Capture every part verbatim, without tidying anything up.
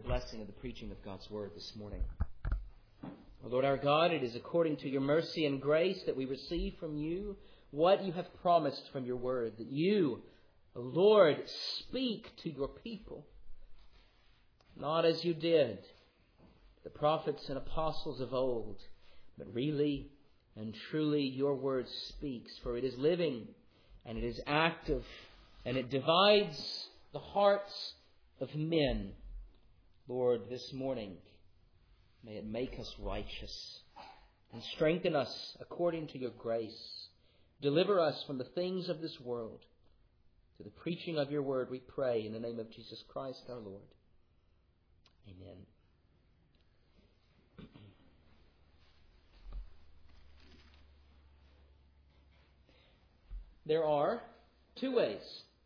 blessing of the preaching of God's Word this morning. O Lord our God, it is according to your mercy and grace that we receive from you what you have promised from your Word, that you, O Lord, speak to your people, not as you did the prophets and apostles of old, but really and truly your Word speaks, for it is living and it is active and it divides the hearts of men. Lord, this morning, may it make us righteous and strengthen us according to your grace. Deliver us from the things of this world. To the preaching of your word we pray in the name of Jesus Christ our Lord. Amen. There are two ways,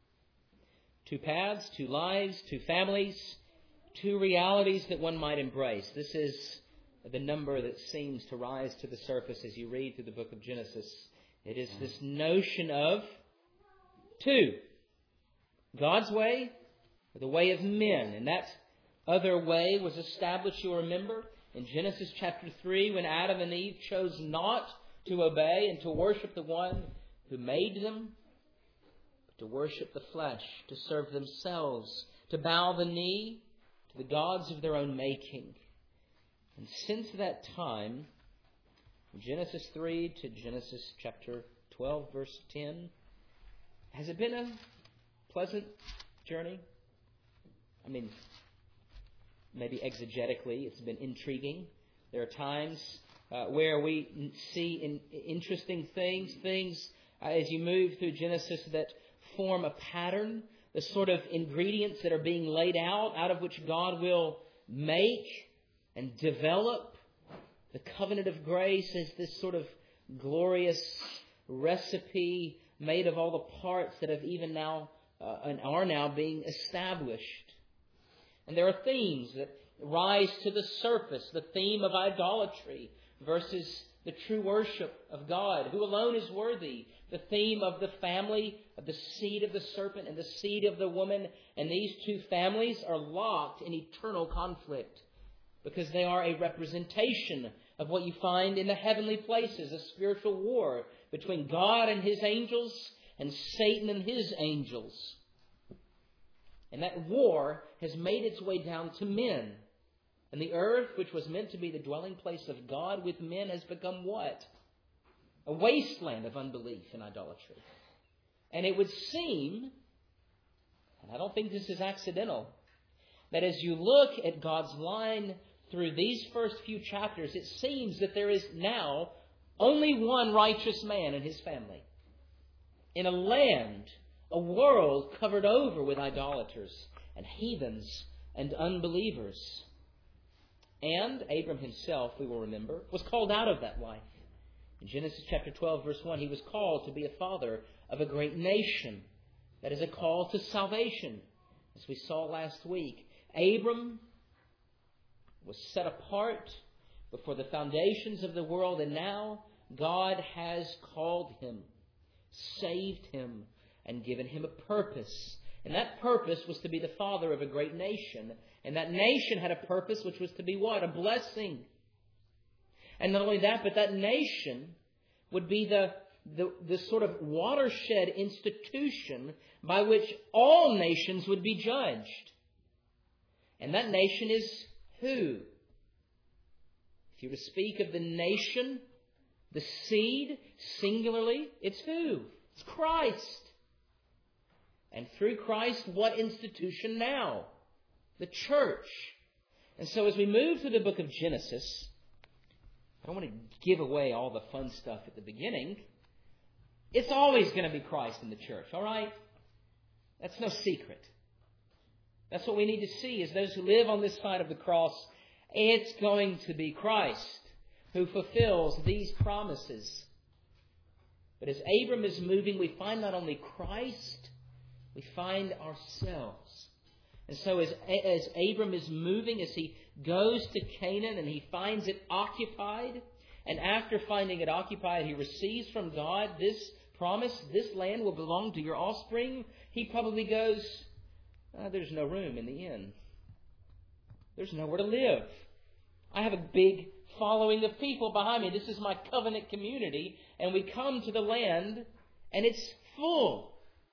two paths, two lives, two families, two realities that one might embrace. This is the number that seems to rise to the surface as you read through the book of Genesis. It is this notion of two. God's way or the way of men. And that other way was established, you'll remember, in Genesis chapter three when Adam and Eve chose not to obey and to worship the one who made them, but to worship the flesh, to serve themselves, to bow the knee to the gods of their own making. And since that time, from Genesis three to Genesis chapter twelve, verse ten, has it been a pleasant journey? I mean, maybe exegetically, it's been intriguing. There are times uh, where we see in, interesting things, things uh, as you move through Genesis that form a pattern, the sort of ingredients that are being laid out, out of which God will make and develop the covenant of grace as this sort of glorious recipe made of all the parts that have even now uh, and are now being established. And there are themes that rise to the surface. The theme of idolatry versus the true worship of God, who alone is worthy. The theme of the family, of the seed of the serpent and the seed of the woman. And these two families are locked in eternal conflict because they are a representation of what you find in the heavenly places, a spiritual war between God and His angels and Satan and his angels. And that war has made its way down to men. And the earth, which was meant to be the dwelling place of God with men, has become what? A wasteland of unbelief and idolatry. And it would seem, and I don't think this is accidental, that as you look at God's line through these first few chapters, it seems that there is now only one righteous man and his family. In a land, a world covered over with idolaters and heathens and unbelievers. And Abram himself, we will remember, was called out of that life. In Genesis chapter twelve, verse one, he was called to be a father of a great nation. That is a call to salvation. As we saw last week, Abram was set apart before the foundations of the world, and now God has called him, saved him, and given him a purpose. And that purpose was to be the father of a great nation. And that nation had a purpose which was to be what? A blessing. And not only that, but that nation would be the, the, the sort of watershed institution by which all nations would be judged. And that nation is who? If you were to speak of the nation, the seed, singularly, it's who? It's Christ. And through Christ, what institution now? The church. And so as we move through the book of Genesis, I don't want to give away all the fun stuff at the beginning. It's always going to be Christ in the church, all right? That's no secret. That's what we need to see as those who live on this side of the cross. It's going to be Christ who fulfills these promises. But as Abram is moving, we find not only Christ, we find ourselves. And so as, as Abram is moving, as he goes to Canaan and he finds it occupied, and after finding it occupied, he receives from God this promise, this land will belong to your offspring, he probably goes, oh, there's no room in the inn. There's nowhere to live. I have a big following of people behind me. This is my covenant community. And we come to the land, and it's full.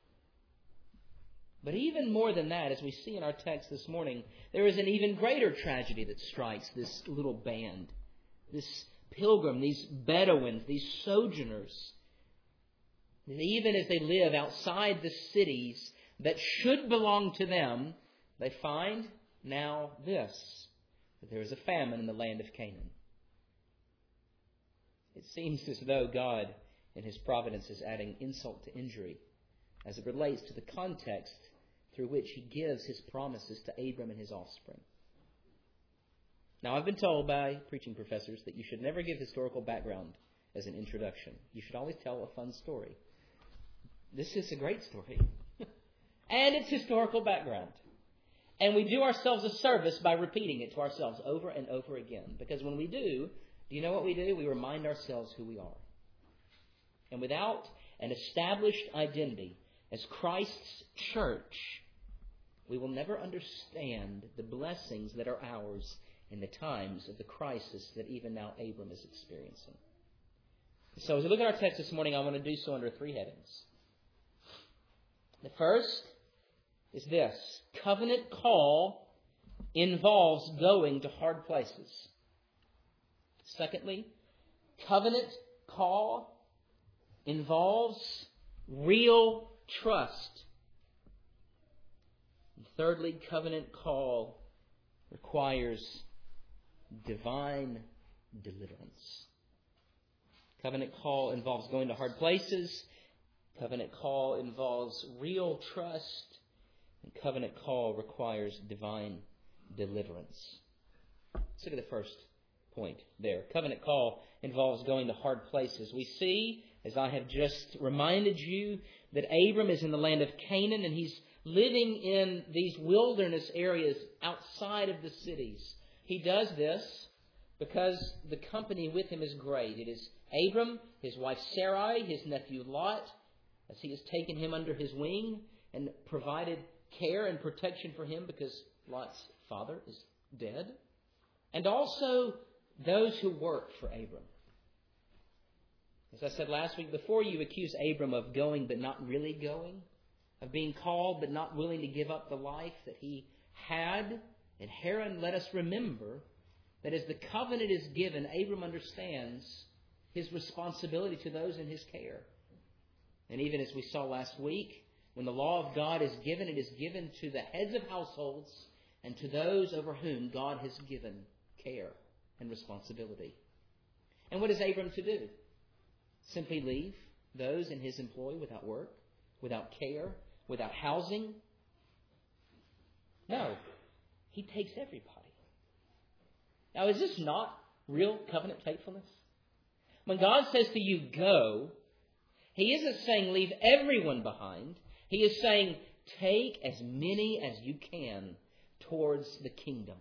But even more than that, as we see in our text this morning, there is an even greater tragedy that strikes this little band, this pilgrim, these Bedouins, these sojourners. And even as they live outside the cities that should belong to them, they find now this, that there is a famine in the land of Canaan. It seems as though God, in His providence, is adding insult to injury as it relates to the context through which He gives His promises to Abram and his offspring. Now, I've been told by preaching professors that you should never give historical background as an introduction. You should always tell a fun story. This is a great story. And it's historical background. And we do ourselves a service by repeating it to ourselves over and over again. Because when we do, do you know what we do? We remind ourselves who we are. And without an established identity as Christ's church, we will never understand the blessings that are ours in the times of the crisis that even now Abram is experiencing. So as we look at our text this morning, I want to do so under three headings. The first is this: covenant call involves going to hard places. Secondly, covenant call involves real trust. And thirdly, covenant call requires divine deliverance. Covenant call involves going to hard places. Covenant call involves real trust. And covenant call requires divine deliverance. Let's look at the first point there. Covenant call involves going to hard places. We see, as I have just reminded you, that Abram is in the land of Canaan, and he's living in these wilderness areas outside of the cities. He does this because the company with him is great. It is Abram, his wife Sarai, his nephew Lot, as he has taken him under his wing and provided care and protection for him because Lot's father is dead. And also those who work for Abram. As I said last week, before you accuse Abram of going but not really going, of being called but not willing to give up the life that he had in Haran, let us remember that as the covenant is given, Abram understands his responsibility to those in his care. And even as we saw last week, when the law of God is given, it is given to the heads of households and to those over whom God has given care and responsibility. And what is Abram to do? Simply leave those in his employ without work, without care, without housing? No. He takes everybody. Now, is this not real covenant faithfulness? When God says to you, go, He isn't saying leave everyone behind. He is saying take as many as you can towards the kingdom.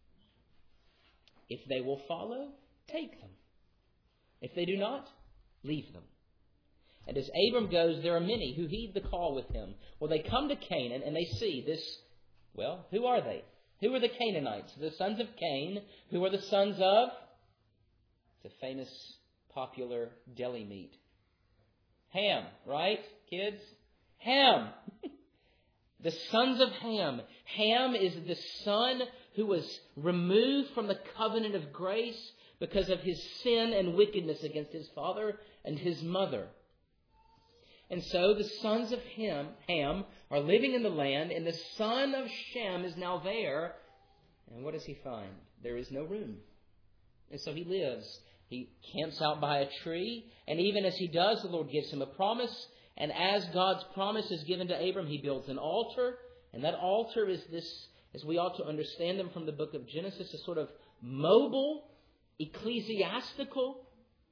If they will follow, take them. If they do not, leave them. And as Abram goes, there are many who heed the call with him. Well, they come to Canaan and they see this. Well, who are they? Who are the Canaanites? The sons of Cain. Who are the sons of? It's a famous, popular deli meat. Ham, right, kids? Ham. The sons of Ham. Ham is the son who was removed from the covenant of grace because of his sin and wickedness against his father and his mother. And so the sons of Ham, Ham are living in the land, and the son of Shem is now there. And what does he find? There is no room. And so he lives. He camps out by a tree, and even as he does, the Lord gives him a promise. And as God's promise is given to Abram, he builds an altar. And that altar is this, as we ought to understand them from the book of Genesis, a sort of mobile, ecclesiastical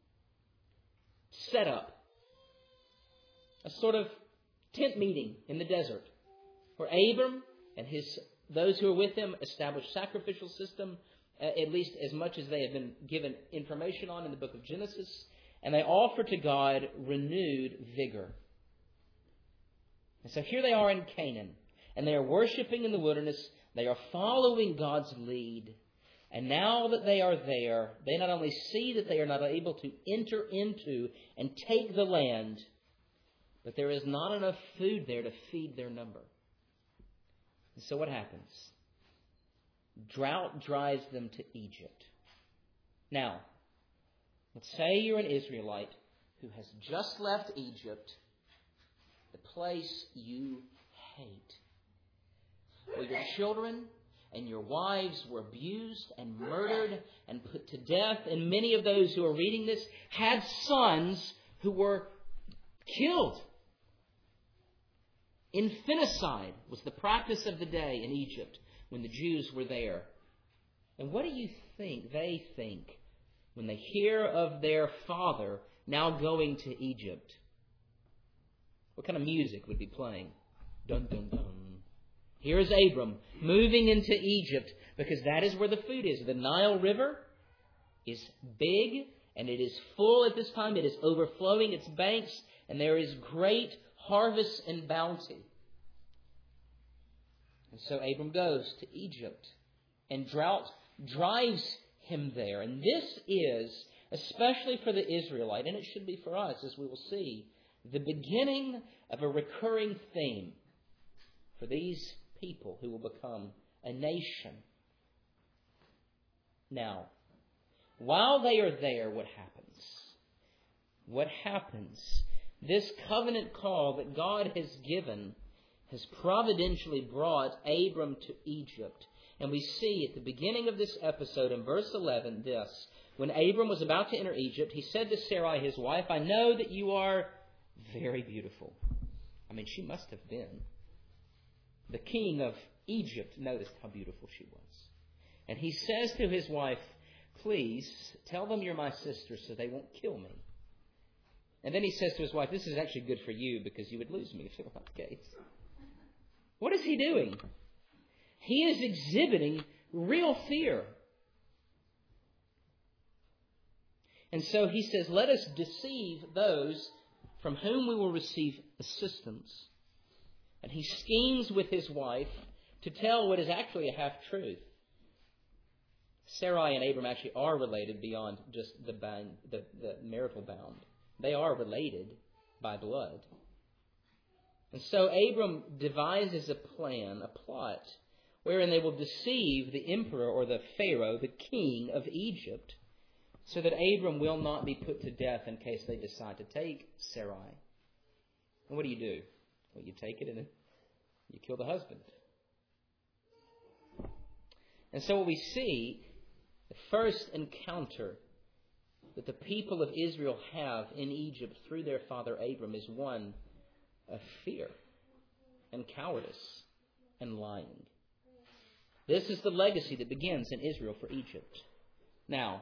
setup. A sort of tent meeting in the desert where Abram and his those who are with him establish sacrificial system, at least as much as they have been given information on in the book of Genesis, and they offer to God renewed vigor. And so here they are in Canaan, and they are worshiping in the wilderness They are following God's lead. And now that they are there, they not only see that they are not able to enter into and take the land, but there is not enough food there to feed their number. And so what happens? Drought drives them to Egypt. Now, let's say you're an Israelite who has just left Egypt, the place you hate, where your children and your wives were abused and murdered and put to death. And many of those who are reading this had sons who were killed. Infanticide was the practice of the day in Egypt when the Jews were there. And what do you think they think when they hear of their father now going to Egypt? What kind of music would be playing? Dun, dun, dun. Here is Abram moving into Egypt because that is where the food is. The Nile River is big and it is full at this time. It is overflowing its banks and there is great harvest and bounty. And so Abram goes to Egypt and drought drives him there. And this is, especially for the Israelite, and it should be for us as we will see, the beginning of a recurring theme for these people who will become a nation. Now, while they are there, what happens? What happens? This covenant call that God has given has providentially brought Abram to Egypt. And we see at the beginning of this episode in verse eleven this. When Abram was about to enter Egypt, he said to Sarai, his wife, I know that you are very beautiful. I mean, she must have been. The king of Egypt noticed how beautiful she was. And he says to his wife, please tell them you're my sister so they won't kill me. And then he says to his wife, this is actually good for you because you would lose me if it were not the case. What is he doing? He is exhibiting real fear. And so he says, let us deceive those from whom we will receive assistance. And he schemes with his wife to tell what is actually a half-truth. Sarai and Abram actually are related beyond just the, band, the, the marital bound. They are related by blood. And so Abram devises a plan, a plot, wherein they will deceive the emperor or the Pharaoh, the king of Egypt, so that Abram will not be put to death in case they decide to take Sarai. And what do you do? Well, you take it and you kill the husband. And so what we see, the first encounter that the people of Israel have in Egypt through their father Abram is one of fear and cowardice and lying. This is the legacy that begins in Israel for Egypt. Now,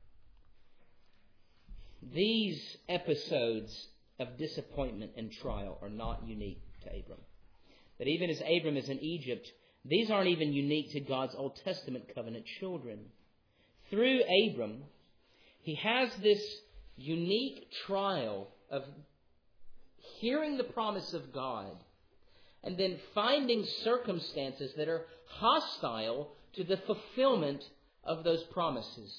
these episodes of disappointment and trial are not unique to Abram. That even as Abram is in Egypt, these aren't even unique to God's Old Testament covenant children. Through Abram, he has this unique trial of hearing the promise of God and then finding circumstances that are hostile to the fulfillment of those promises.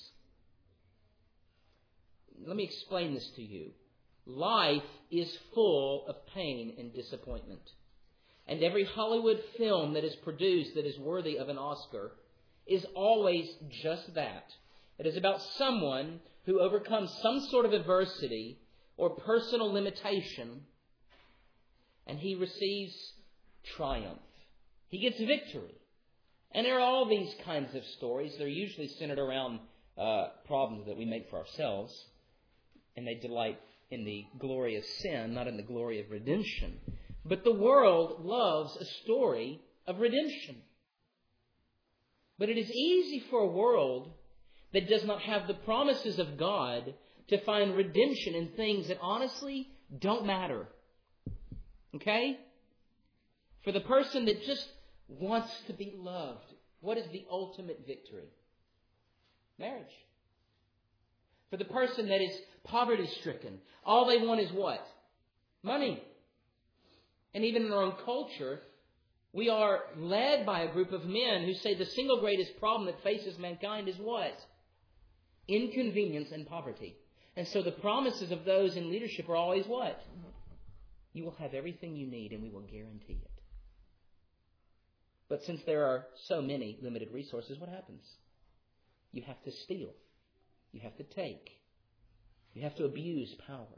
Let me explain this to you. Life is full of pain and disappointment. And every Hollywood film that is produced that is worthy of an Oscar is always just that. It is about someone who overcomes some sort of adversity or personal limitation, and he receives triumph. He gets victory. And there are all these kinds of stories. They're usually centered around uh, problems that we make for ourselves, and they delight in the glory of sin, not in the glory of redemption. But the world loves a story of redemption. But it is easy for a world that does not have the promises of God to find redemption in things that honestly don't matter. Okay? For the person that just wants to be loved, what is the ultimate victory? Marriage. For the person that is poverty-stricken, all they want is what? Money. And even in our own culture, We are led by a group of men who say the single greatest problem that faces mankind is what? Inconvenience and poverty. And so the promises of those in leadership are always what? You will have everything you need and we will guarantee it. But since there are so many limited resources, what happens? You have to steal. You have to take. You have to abuse power.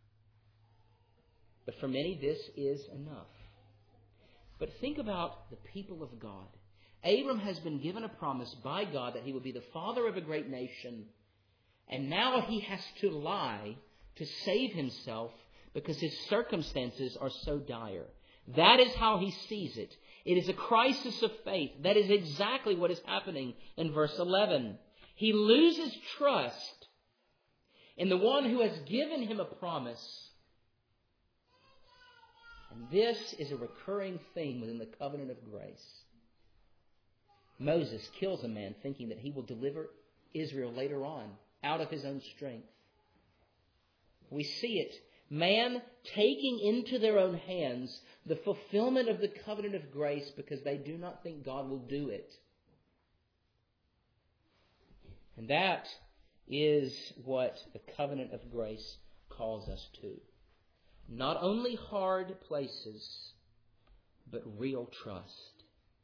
But for many, this is enough. But think about the people of God. Abram has been given a promise by God that he will be the father of a great nation. And now he has to lie to save himself because his circumstances are so dire. That is how he sees it. It is a crisis of faith. That is exactly what is happening in verse eleven. He loses trust in the one who has given him a promise. And this is a recurring theme within the covenant of grace. Moses kills a man thinking that he will deliver Israel later on out of his own strength. We see it. Man taking into their own hands the fulfillment of the covenant of grace because they do not think God will do it. And that is what the covenant of grace calls us to. Not only hard places, but real trust.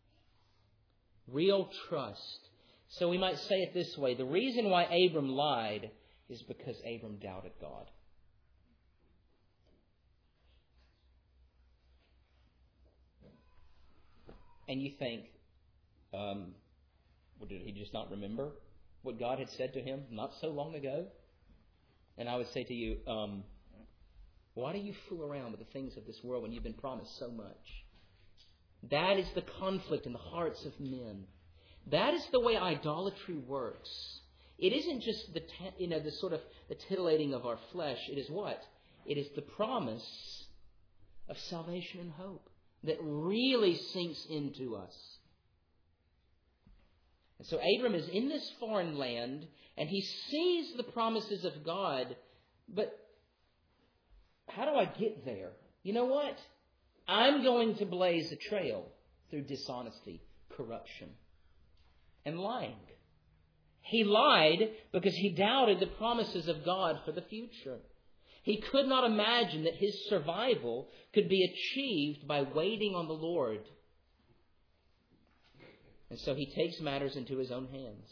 Real trust. So we might say it this way. The reason why Abram lied is because Abram doubted God. And you think, um, well, did he just not remember what God had said to him not so long ago? And I would say to you, um, why do you fool around with the things of this world when you've been promised so much? That is the conflict in the hearts of men. That is the way idolatry works. It isn't just the you know the sort of the titillating of our flesh. It is what? It is the promise of salvation and hope that really sinks into us. And so Abram is in this foreign land and he sees the promises of God, but how do I get there? You know what? I'm going to blaze a trail through dishonesty, corruption, and lying. He lied because he doubted the promises of God for the future. He could not imagine that his survival could be achieved by waiting on the Lord. And so he takes matters into his own hands.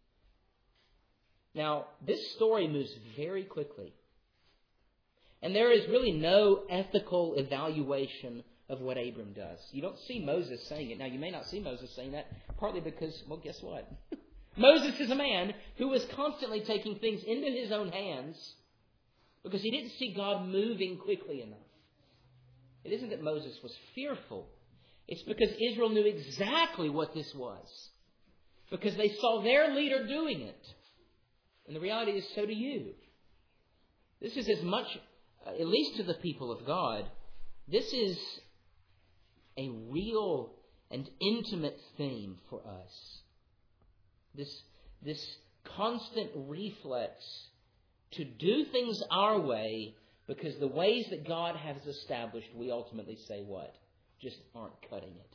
Now, this story moves very quickly. And there is really no ethical evaluation of what Abram does. You don't see Moses saying it. Now, you may not see Moses saying that, partly because, well, guess what? Moses is a man who was constantly taking things into his own hands because he didn't see God moving quickly enough. It isn't that Moses was fearful. It's because Israel knew exactly what this was. Because they saw their leader doing it. And the reality is, so do you. This is as much, at least to the people of God, this is a real and intimate theme for us. This, this constant reflex to do things our way because the ways that God has established, we ultimately say what? Just aren't cutting it.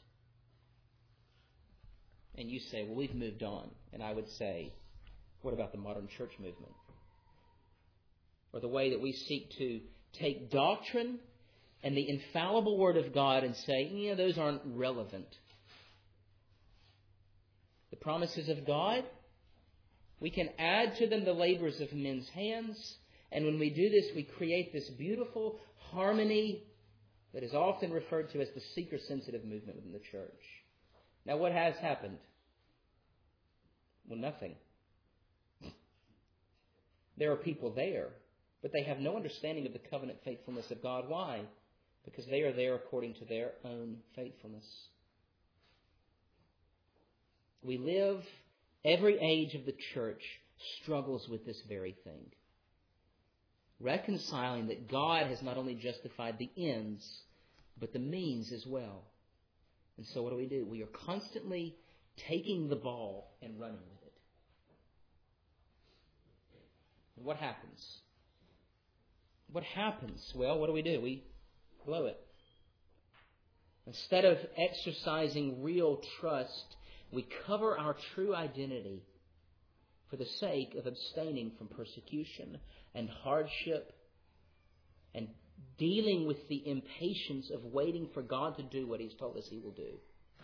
And you say, well, we've moved on. And I would say, what about the modern church movement? Or the way that we seek to take doctrine and the infallible Word of God and say, you know, those aren't relevant. The promises of God, we can add to them the labors of men's hands. And when we do this, we create this beautiful harmony that is often referred to as the seeker-sensitive movement within the church. Now, what has happened? Well, nothing. There are people there, but they have no understanding of the covenant faithfulness of God. Why? Because they are there according to their own faithfulness. We live, every age of the church struggles with this very thing. Reconciling that God has not only justified the ends, but the means as well. And so what do we do? We are constantly taking the ball and running with it. And what happens? What happens? Well, what do we do? We blow it. Instead of exercising real trust, we cover our true identity for the sake of abstaining from persecution and hardship and dealing with the impatience of waiting for God to do what He's told us He will do.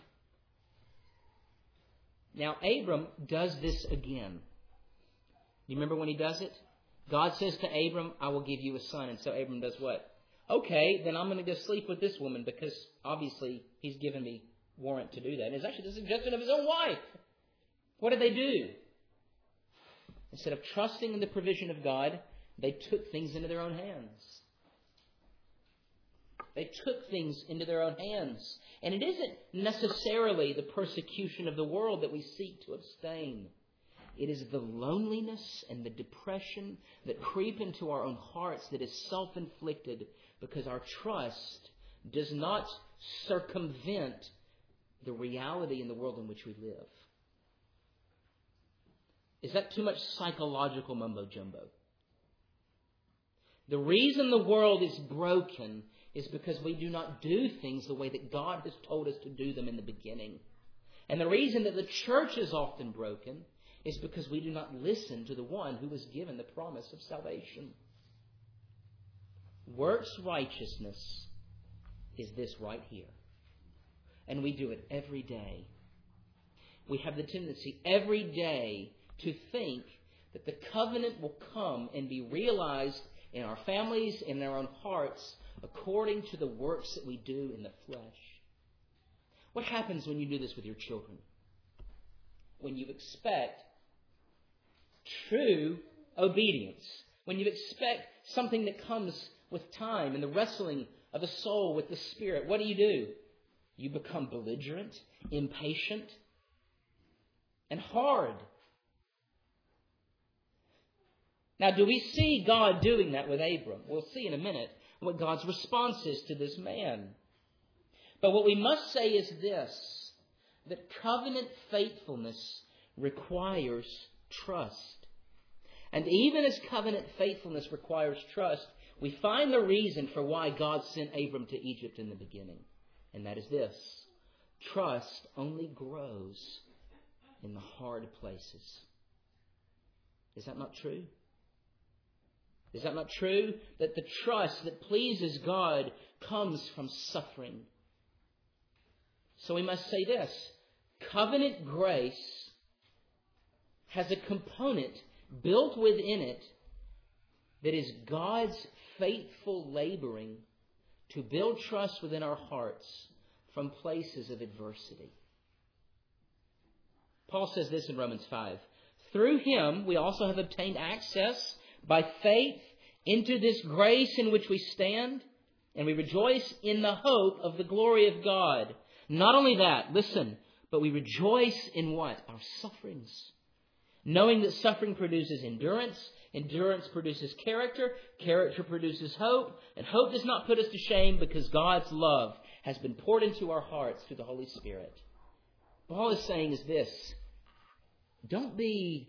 Now, Abram does this again. You remember when he does it? God says to Abram, I will give you a son. And so Abram does what? Okay, then I'm going to go sleep with this woman because obviously He's given me warrant to do that. And it's actually the suggestion of his own wife. What did they do? Instead of trusting in the provision of God, they took things into their own hands. They took things into their own hands. And it isn't necessarily the persecution of the world that we seek to abstain. It is the loneliness and the depression that creep into our own hearts that is self-inflicted because our trust does not circumvent the reality in the world in which we live. Is that too much psychological mumbo-jumbo? The reason the world is broken is because we do not do things the way that God has told us to do them in the beginning. And the reason that the church is often broken is because we do not listen to the one who was given the promise of salvation. Works righteousness is this right here. And we do it every day. We have the tendency every day to think that the covenant will come and be realized in our families, in our own hearts, according to the works that we do in the flesh. What happens when you do this with your children? When you expect true obedience. When you expect something that comes with time and the wrestling of the soul with the Spirit, what do you do? You become belligerent, impatient, and hard. Now, do we see God doing that with Abram? We'll see in a minute what God's response is to this man. But what we must say is this, that covenant faithfulness requires trust. And even as covenant faithfulness requires trust, we find the reason for why God sent Abram to Egypt in the beginning. And that is this: trust only grows in the hard places. Is that not true? Is that not true? That the trust that pleases God comes from suffering. So we must say this: covenant grace has a component built within it that is God's faithful laboring to build trust within our hearts from places of adversity. Paul says this in Romans five. Through Him we also have obtained access by faith into this grace in which we stand, and we rejoice in the hope of the glory of God. Not only that, listen, but we rejoice in what? Our sufferings. Knowing that suffering produces endurance, endurance produces character, character produces hope, and hope does not put us to shame because God's love has been poured into our hearts through the Holy Spirit. What Paul is saying is this: don't be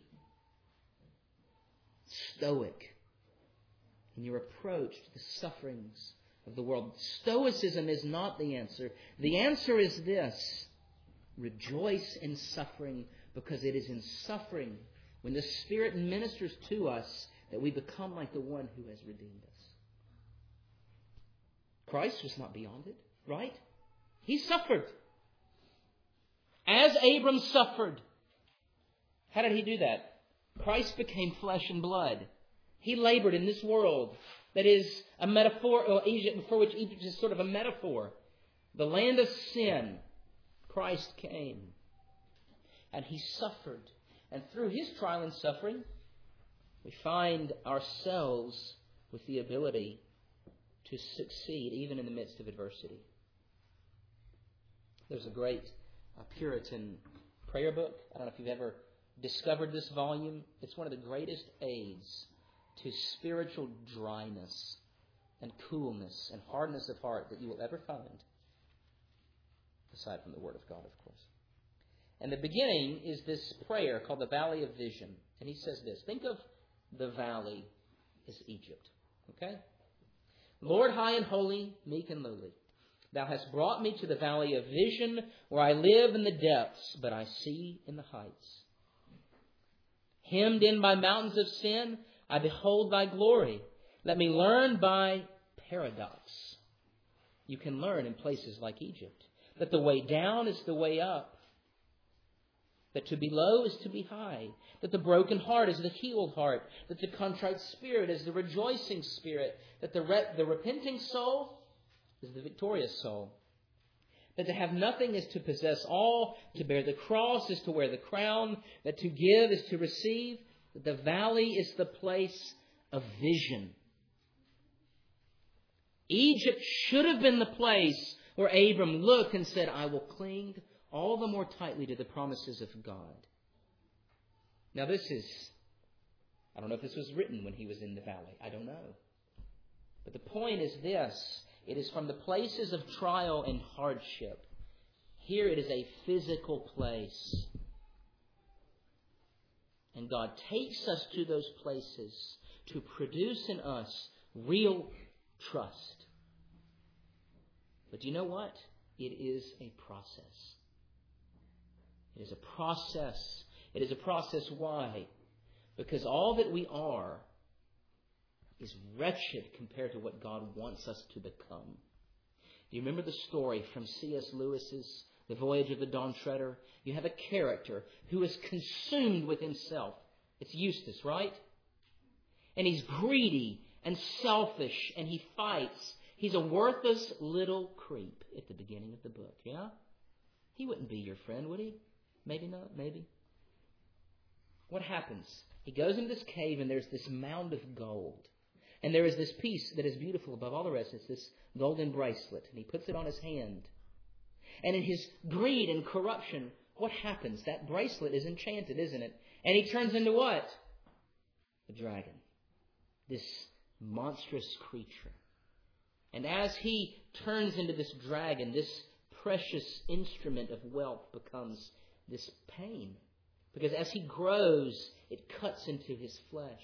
stoic in your approach to the sufferings of the world. Stoicism is not the answer. The answer is this: rejoice in suffering, because it is in suffering, when the Spirit ministers to us, that we become like the one who has redeemed us. Christ was not beyond it, right? He suffered. As Abram suffered. How did He do that? Christ became flesh and blood. He labored in this world that is a metaphor, or Egypt, for which Egypt is sort of a metaphor. The land of sin. Christ came. And He suffered. And through His trial and suffering, we find ourselves with the ability to succeed even in the midst of adversity. There's a great uh, Puritan prayer book. I don't know if you've ever discovered this volume. It's one of the greatest aids to spiritual dryness and coolness and hardness of heart that you will ever find, aside from the Word of God, of course. And the beginning is this prayer called the Valley of Vision. And he says this: think of the valley as Egypt. Okay? Lord, high and holy, meek and lowly, Thou hast brought me to the valley of vision, where I live in the depths, but I see in the heights. Hemmed in by mountains of sin, I behold Thy glory. Let me learn by paradox. You can learn in places like Egypt that the way down is the way up, that to be low is to be high, that the broken heart is the healed heart, that the contrite spirit is the rejoicing spirit, that the, re- the repenting soul is the victorious soul, that to have nothing is to possess all, to bear the cross is to wear the crown, that to give is to receive, that the valley is the place of vision. Egypt should have been the place where Abram looked and said, I will cling all the more tightly to the promises of God. Now this is, I don't know if this was written when he was in the valley. I don't know. But the point is this. It is from the places of trial and hardship. Here it is a physical place. And God takes us to those places to produce in us real trust. But do you know what? It is a process. It is a process. It is a process. Why? Because all that we are is wretched compared to what God wants us to become. Do you remember the story from C S Lewis's The Voyage of the Dawn Treader? You have a character who is consumed with himself. It's Eustace, right? And he's greedy and selfish, and he fights. He's a worthless little creep at the beginning of the book, yeah? He wouldn't be your friend, would he? Maybe not, maybe. What happens? He goes into this cave, and there's this mound of gold. And there is this piece that is beautiful above all the rest. It's this golden bracelet, and he puts it on his hand. And in his greed and corruption, what happens? That bracelet is enchanted, isn't it? And he turns into what? The dragon. This monstrous creature. And as he turns into this dragon, this precious instrument of wealth becomes this pain. Because as he grows, it cuts into his flesh.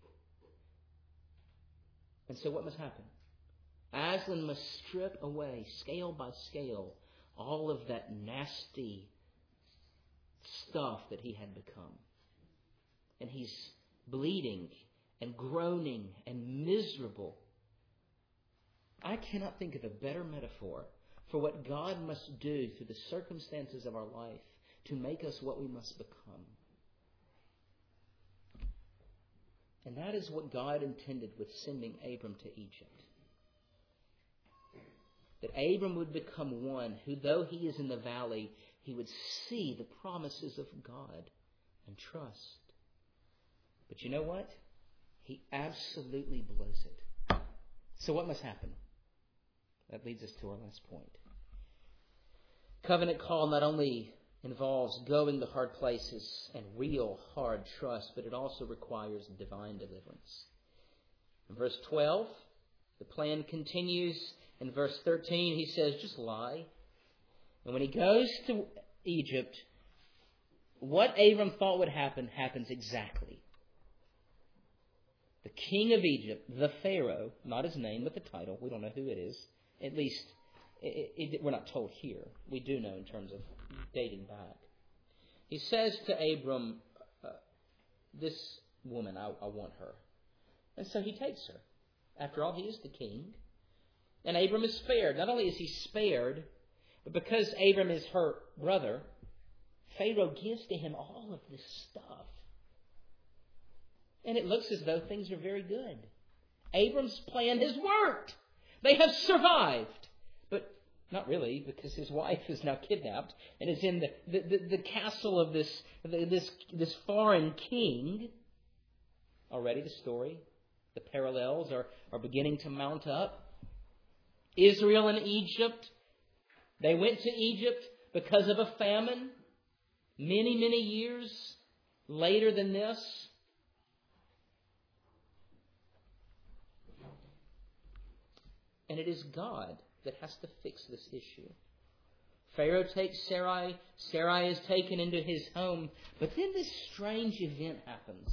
And so what must happen? Aslan must strip away, scale by scale, all of that nasty stuff that he had become. And he's bleeding and groaning and miserable. I cannot think of a better metaphor for what God must do through the circumstances of our life to make us what we must become. And that is what God intended with sending Abram to Egypt. That Abram would become one who, though he is in the valley, he would see the promises of God and trust. But you know what? He absolutely blows it. So what must happen? That leads us to our last point. Covenant call not only involves going to hard places and real hard trust, but it also requires divine deliverance. In verse twelve, the plan continues. In verse thirteen, he says, just lie. And when he goes to Egypt, what Abram thought would happen happens exactly. The king of Egypt, the Pharaoh, not his name, but the title, we don't know who it is. At least, it, it, we're not told here. We do know in terms of dating back. He says to Abram, uh, this woman, I, I want her. And so he takes her. After all, he is the king. And Abram is spared. Not only is he spared, but because Abram is her brother, Pharaoh gives to him all of this stuff. And it looks as though things are very good. Abram's plan has worked. They have survived. But not really, because his wife is now kidnapped and is in the, the, the, the castle of this, this, this foreign king. Already the story, the parallels are, are beginning to mount up. Israel and Egypt, they went to Egypt because of a famine many, many years later than this. And it is God that has to fix this issue. Pharaoh takes Sarai. Sarai is taken into his home. But then this strange event happens.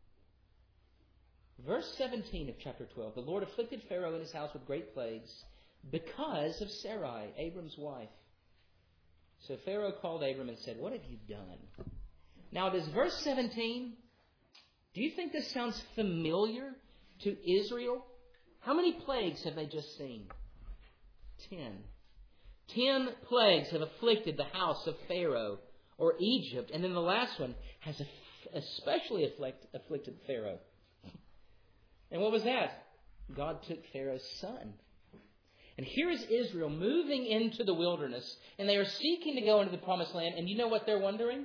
Verse seventeen of chapter twelve. The Lord afflicted Pharaoh and his house with great plagues, because of Sarai, Abram's wife. So Pharaoh called Abram and said, "What have you done?" Now, does verse seventeen, do you think this sounds familiar to Israel? How many plagues have they just seen? Ten. Ten plagues have afflicted the house of Pharaoh or Egypt. And then the last one has especially afflict, afflicted Pharaoh. And what was that? God took Pharaoh's son. And here is Israel moving into the wilderness. And they are seeking to go into the promised land. And you know what they're wondering?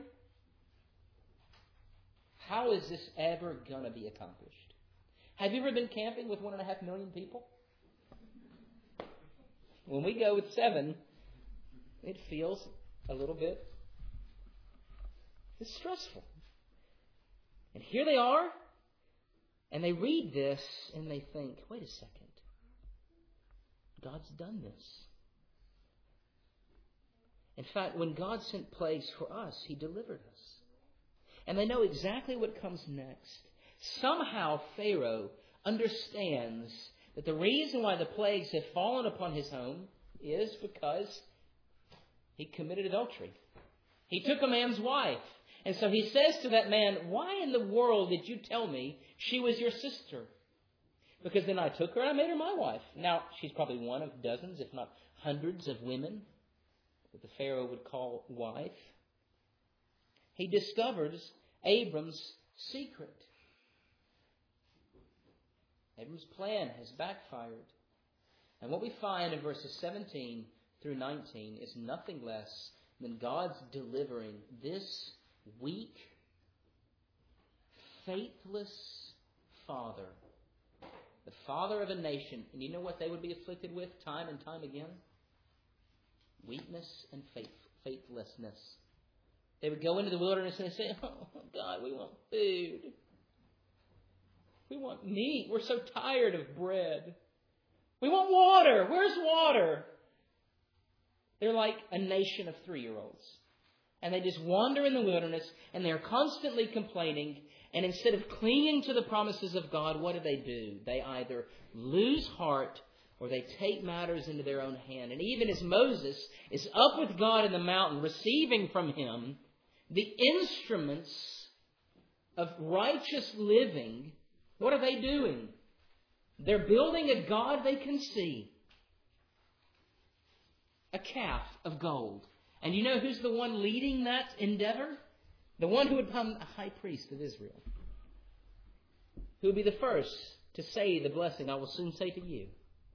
How is this ever going to be accomplished? Have you ever been camping with one and a half million people? When we go with seven, it feels a little bit it's stressful. And here they are, and they read this, and they think, wait a second. God's done this. In fact, when God sent plagues for us, He delivered us. And they know exactly what comes next. Somehow Pharaoh understands that the reason why the plagues have fallen upon his home is because he committed adultery. He took a man's wife. And so he says to that man, "Why in the world did you tell me she was your sister?" Because then I took her and I made her my wife. Now, she's probably one of dozens, if not hundreds of women that the Pharaoh would call wife. He discovers Abram's secret. Abram's plan has backfired. And what we find in verses seventeen through nineteen is nothing less than God's delivering this weak, faithless father, the father of a nation. And you know what they would be afflicted with time and time again? Weakness and faith, faithlessness. They would go into the wilderness and they say, "Oh, God, we want food. We want meat. We're so tired of bread. We want water. Where's water?" They're like a nation of three-year-olds. And they just wander in the wilderness, and they're constantly complaining. And instead of clinging to the promises of God, what do they do? They either lose heart or they take matters into their own hand. And even as Moses is up with God in the mountain, receiving from Him the instruments of righteous living, what are they doing? They're building a god they can see. A calf of gold. And you know who's the one leading that endeavor? The one who would become a high priest of Israel. Who would be the first to say the blessing I will soon say to you.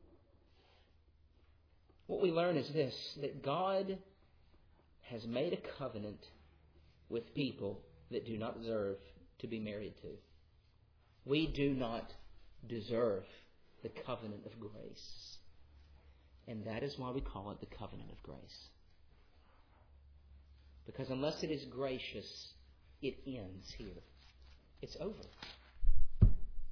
What we learn is this, that God has made a covenant with people that do not deserve to be married to. We do not deserve the covenant of grace. And that is why we call it the covenant of grace. Because unless it is gracious, it ends here. It's over.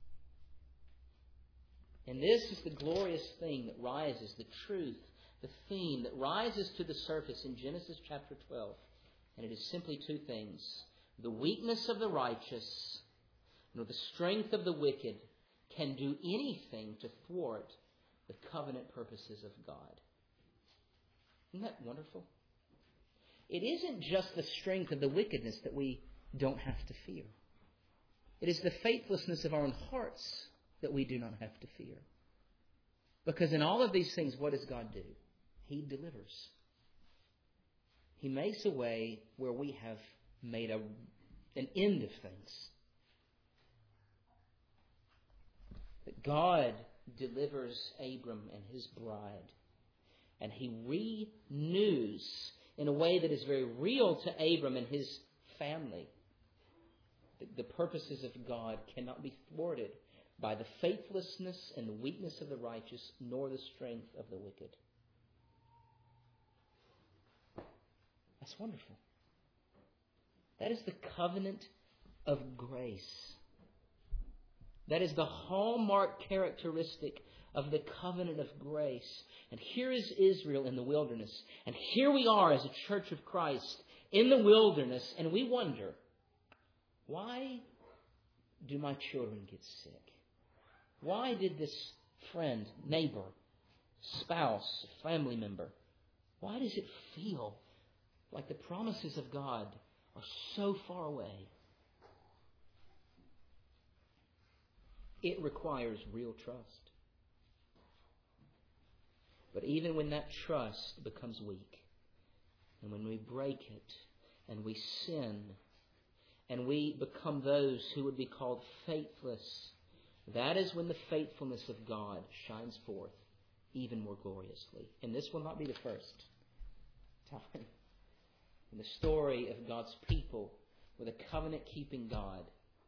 And this is the glorious thing that rises, the truth, the theme that rises to the surface in Genesis chapter twelve. And it is simply two things. The weakness of the righteous, nor the strength of the wicked can do anything to thwart the covenant purposes of God. Isn't that wonderful? It isn't just the strength of the wickedness that we don't have to fear. It is the faithlessness of our own hearts that we do not have to fear. Because in all of these things, what does God do? He delivers. He makes a way where we have made a, an end of things. That God delivers Abram and his bride. And He renews in a way that is very real to Abram and his family. The purposes of God cannot be thwarted by the faithlessness and the weakness of the righteous, nor the strength of the wicked. That's wonderful. That is the covenant of grace. That is the hallmark characteristic of the covenant of grace. And here is Israel in the wilderness. And here we are as a church of Christ in the wilderness. And we wonder, why do my children get sick? Why did this friend, neighbor, spouse, family member? Why does it feel like the promises of God are so far away? It requires real trust. But even when that trust becomes weak, and when we break it, and we sin, and we become those who would be called faithless, that is when the faithfulness of God shines forth even more gloriously. And this will not be the first time in the story of God's people with a covenant-keeping God.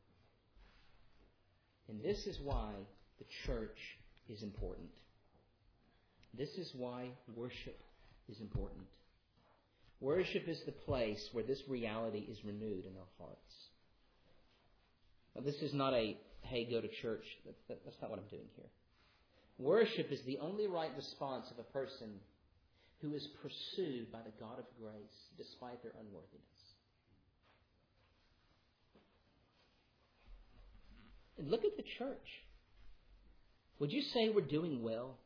And this is why the church is important. This is why worship is important. Worship is the place where this reality is renewed in our hearts. Now, this is not a, hey, go to church. That, that, that's not what I'm doing here. Worship is the only right response of a person who is pursued by the God of grace despite their unworthiness. And look at the church. Would you say we're doing well?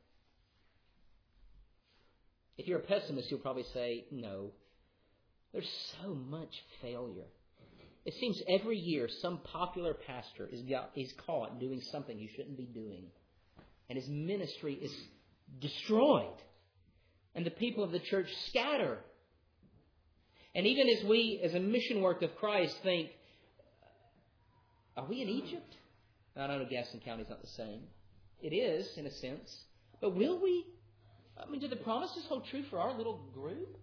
If you're a pessimist, you'll probably say, no. There's so much failure. It seems every year some popular pastor is, got, is caught doing something he shouldn't be doing. And his ministry is destroyed. And the people of the church scatter. And even as we, as a mission work of Christ, think, are we in Egypt? I know Gaston County is not the same. It is, in a sense. But will we? I mean, do the promises hold true for our little group?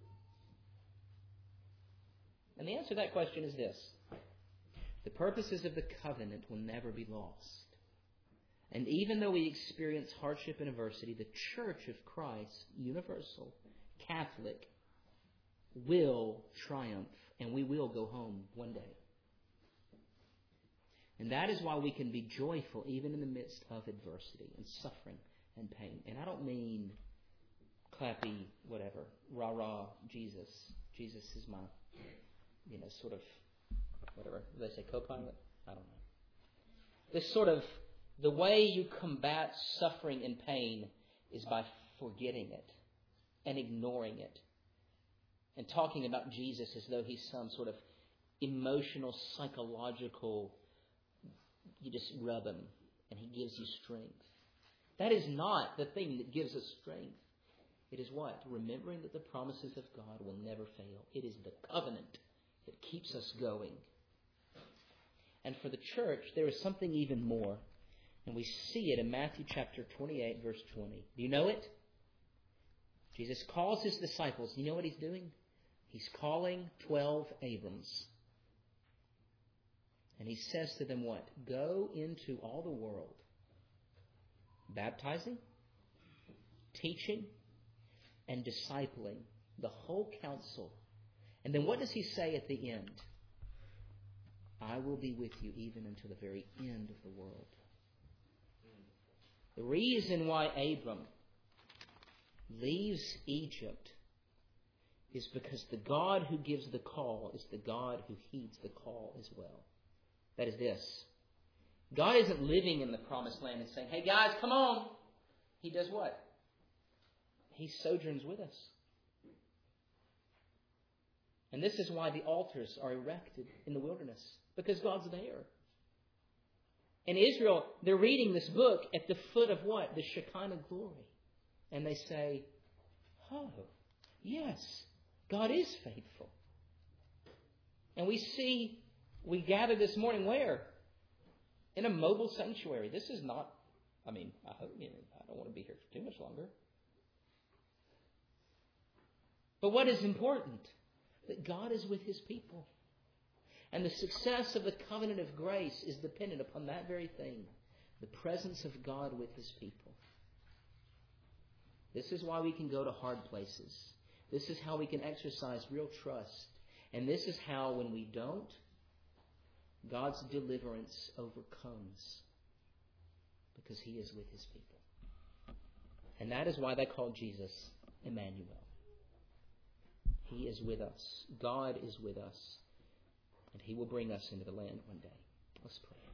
And the answer to that question is this. The purposes of the covenant will never be lost. And even though we experience hardship and adversity, the Church of Christ, universal, Catholic, will triumph, and we will go home one day. And that is why we can be joyful even in the midst of adversity and suffering and pain. And I don't mean clappy, whatever, rah-rah, Jesus. Jesus is my, you know, sort of, whatever, do they say co-pilot? I don't know. This sort of, the way you combat suffering and pain is by forgetting it and ignoring it and talking about Jesus as though he's some sort of emotional, psychological, you just rub him and he gives you strength. That is not the thing that gives us strength. It is what? Remembering that the promises of God will never fail. It is the covenant that keeps us going. And for the church, there is something even more. And we see it in Matthew chapter twenty-eight, verse twenty. Do you know it? Jesus calls his disciples. You know what he's doing? He's calling twelve Abrams. And he says to them what? Go into all the world, baptizing, teaching, and discipling the whole council. And then what does he say at the end? I will be with you even until the very end of the world. The reason why Abram leaves Egypt is because the God who gives the call is the God who heeds the call as well. That is this. God isn't living in the promised land and saying, hey guys, come on. He does what? He sojourns with us. And this is why the altars are erected in the wilderness. Because God's there. In Israel, they're reading this book at the foot of what? The Shekinah glory. And they say, oh, yes, God is faithful. And we see, we gather this morning where? In a mobile sanctuary. This is not, I mean, I hope, you know, I don't want to be here for too much longer. But what is important? That God is with his people. And the success of the covenant of grace is dependent upon that very thing. The presence of God with his people. This is why we can go to hard places. This is how we can exercise real trust. And this is how, when we don't, God's deliverance overcomes. Because he is with his people. And that is why they call Jesus Emmanuel. He is with us. God is with us. And he will bring us into the land one day. Let's pray.